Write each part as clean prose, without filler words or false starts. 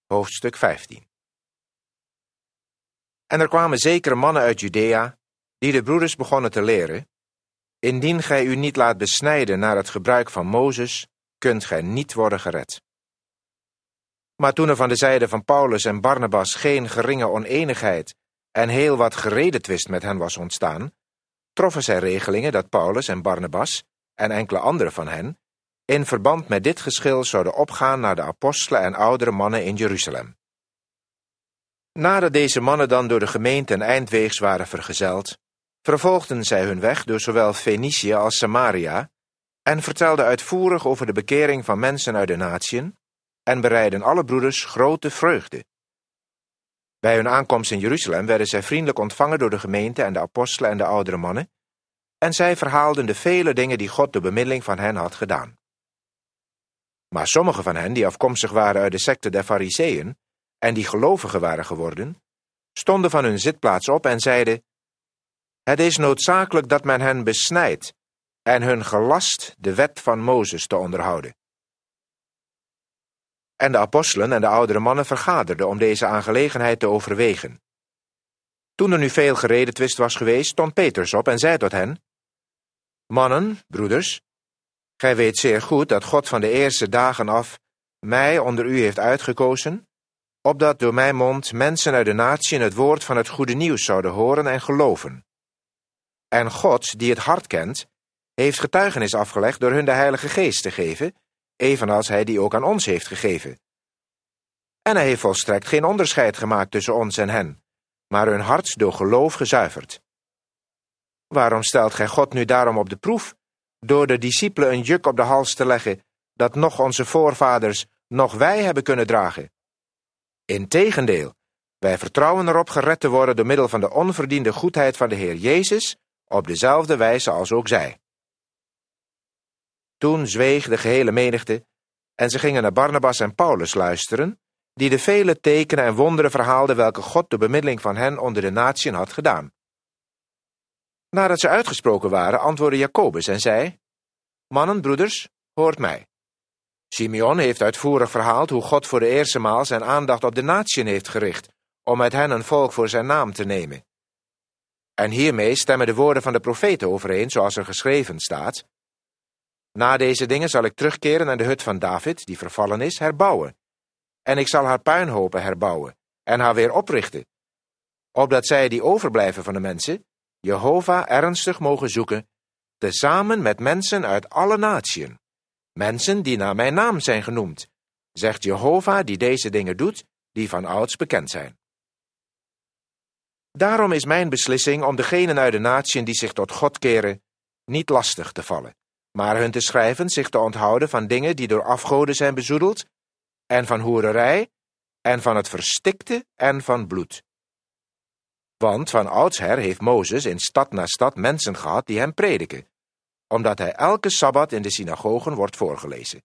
hoofdstuk 15. En er kwamen zekere mannen uit Judea, die de broeders begonnen te leren: indien gij u niet laat besnijden naar het gebruik van Mozes, kunt gij niet worden gered. Maar toen er van de zijde van Paulus en Barnabas geen geringe oneenigheid en heel wat geredetwist met hen was ontstaan, troffen zij regelingen dat Paulus en Barnabas en enkele anderen van hen in verband met dit geschil zouden opgaan naar de apostelen en oudere mannen in Jeruzalem. Nadat deze mannen dan door de gemeente en eindweegs waren vergezeld, vervolgden zij hun weg door zowel Fenicië als Samaria en vertelden uitvoerig over de bekering van mensen uit de natieën en bereidden alle broeders grote vreugde. Bij hun aankomst in Jeruzalem werden zij vriendelijk ontvangen door de gemeente en de apostelen en de oudere mannen, en zij verhaalden de vele dingen die God door bemiddeling van hen had gedaan. Maar sommigen van hen, die afkomstig waren uit de secte der Farizeeën en die gelovigen waren geworden, stonden van hun zitplaats op en zeiden: het is noodzakelijk dat men hen besnijdt en hun gelast de wet van Mozes te onderhouden. En de apostelen en de oudere mannen vergaderden om deze aangelegenheid te overwegen. Toen er nu veel geredetwist was geweest, stond Petrus op en zei tot hen: mannen, broeders, gij weet zeer goed dat God van de eerste dagen af mij onder u heeft uitgekozen, opdat door mijn mond mensen uit de natieën het woord van het goede nieuws zouden horen en geloven. En God, die het hart kent, heeft getuigenis afgelegd door hun de Heilige Geest te geven, evenals hij die ook aan ons heeft gegeven. En hij heeft volstrekt geen onderscheid gemaakt tussen ons en hen, maar hun hart door geloof gezuiverd. Waarom stelt gij God nu daarom op de proef, door de discipelen een juk op de hals te leggen, dat noch onze voorvaders, noch wij hebben kunnen dragen? Integendeel, wij vertrouwen erop gered te worden door middel van de onverdiende goedheid van de Heer Jezus, op dezelfde wijze als ook zij. Toen zweeg de gehele menigte, en ze gingen naar Barnabas en Paulus luisteren, die de vele tekenen en wonderen verhaalden welke God door bemiddeling van hen onder de natieën had gedaan. Nadat ze uitgesproken waren, antwoordde Jacobus en zei: mannen, broeders, hoort mij. Simeon heeft uitvoerig verhaald hoe God voor de eerste maal zijn aandacht op de natieën heeft gericht, om uit hen een volk voor zijn naam te nemen. En hiermee stemmen de woorden van de profeten overeen, zoals er geschreven staat: na deze dingen zal ik terugkeren en de hut van David, die vervallen is, herbouwen. En ik zal haar puinhopen herbouwen en haar weer oprichten, opdat zij die overblijven van de mensen Jehovah ernstig mogen zoeken, tezamen met mensen uit alle natieën, mensen die naar mijn naam zijn genoemd, zegt Jehovah die deze dingen doet, die van ouds bekend zijn. Daarom is mijn beslissing om degenen uit de natieën die zich tot God keren, niet lastig te vallen, maar hun te schrijven zich te onthouden van dingen die door afgoden zijn bezoedeld, en van hoererij, en van het verstikte en van bloed. Want van oudsher heeft Mozes in stad na stad mensen gehad die hem prediken, omdat hij elke sabbat in de synagogen wordt voorgelezen.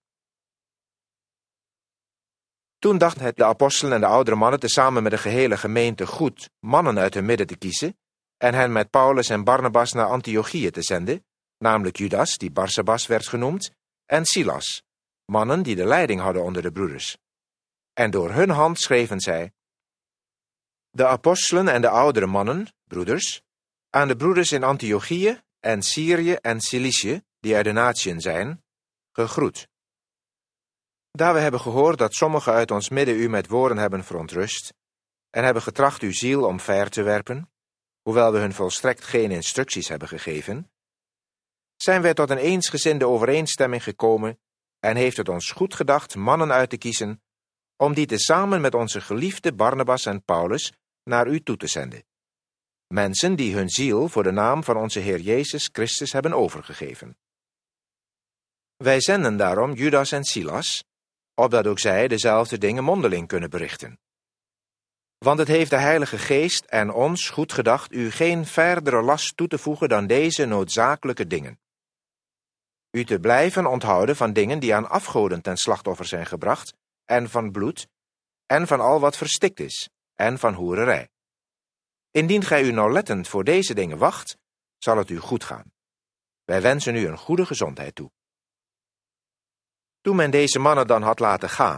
Toen dacht het de apostelen en de oudere mannen tezamen met de gehele gemeente goed mannen uit hun midden te kiezen en hen met Paulus en Barnabas naar Antiochië te zenden, namelijk Judas, die Barsabas werd genoemd, en Silas, mannen die de leiding hadden onder de broeders. En door hun hand schreven zij: de apostelen en de oudere mannen, broeders, aan de broeders in Antiochië en Syrië en Cilicië, die uit de natieën zijn, gegroet. Daar we hebben gehoord dat sommigen uit ons midden u met woorden hebben verontrust, en hebben getracht uw ziel omver te werpen, hoewel we hun volstrekt geen instructies hebben gegeven, zijn wij tot een eensgezinde overeenstemming gekomen en heeft het ons goed gedacht mannen uit te kiezen, om die tezamen met onze geliefde Barnabas en Paulus naar u toe te zenden. Mensen die hun ziel voor de naam van onze Heer Jezus Christus hebben overgegeven. Wij zenden daarom Judas en Silas, opdat ook zij dezelfde dingen mondeling kunnen berichten. Want het heeft de Heilige Geest en ons goed gedacht u geen verdere last toe te voegen dan deze noodzakelijke dingen. U te blijven onthouden van dingen die aan afgoden ten slachtoffer zijn gebracht, en van bloed, en van al wat verstikt is, en van hoererij. Indien gij u nauwlettend voor deze dingen wacht, zal het u goed gaan. Wij wensen u een goede gezondheid toe. Toen men deze mannen dan had laten gaan,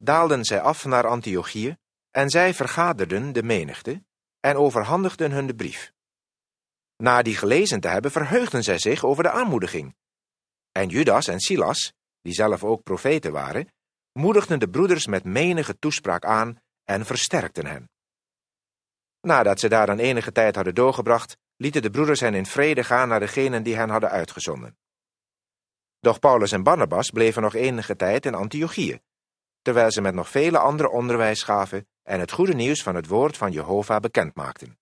daalden zij af naar Antiochië en zij vergaderden de menigte en overhandigden hun de brief. Na die gelezen te hebben, verheugden zij zich over de aanmoediging. En Judas en Silas, die zelf ook profeten waren, moedigden de broeders met menige toespraak aan en versterkten hen. Nadat ze daar een enige tijd hadden doorgebracht, lieten de broeders hen in vrede gaan naar degenen die hen hadden uitgezonden. Doch Paulus en Barnabas bleven nog enige tijd in Antiochië, terwijl ze met nog vele andere onderwijs gaven en het goede nieuws van het woord van Jehovah bekend maakten.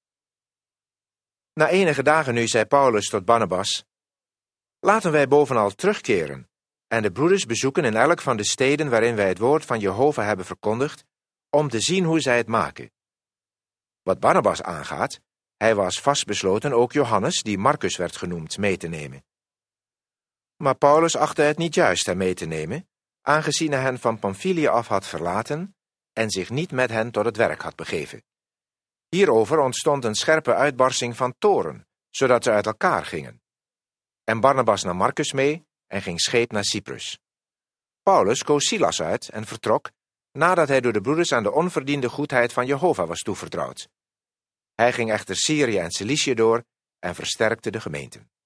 Na enige dagen nu zei Paulus tot Barnabas: laten wij bovenal terugkeren en de broeders bezoeken in elk van de steden waarin wij het woord van Jehovah hebben verkondigd, om te zien hoe zij het maken. Wat Barnabas aangaat, hij was vastbesloten ook Johannes, die Marcus werd genoemd, mee te nemen. Maar Paulus achtte het niet juist hem mee te nemen, aangezien hij hen van Pamphylië af had verlaten en zich niet met hen tot het werk had begeven. Hierover ontstond een scherpe uitbarsting van toorn, zodat ze uit elkaar gingen. En Barnabas nam Marcus mee en ging scheep naar Cyprus. Paulus koos Silas uit en vertrok, nadat hij door de broeders aan de onverdiende goedheid van Jehovah was toevertrouwd. Hij ging echter Syrië en Cilicië door en versterkte de gemeenten.